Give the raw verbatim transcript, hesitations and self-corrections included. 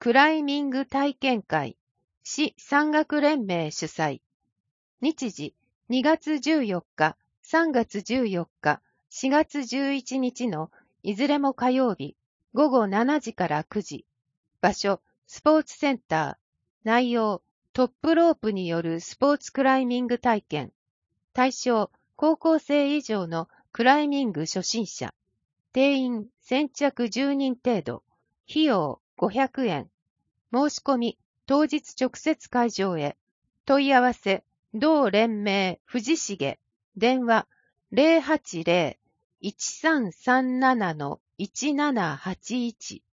クライミング体験会、市山岳連盟主催。日時、にがつじゅうよっか、さんがつじゅうよっか、しがつじゅういちにちのいずれも火曜日、ごごしちじからくじ。場所、スポーツセンター。内容、トップロープによるスポーツクライミング体験。対象、高校生以上のクライミング初心者。定員、先着じゅうにん程度。費用、ごひゃくえん。申し込み、当日直接会場へ。問い合わせ、同連盟藤重。電話、ゼロはちゼロ いちさんさんなな いちななはちいち。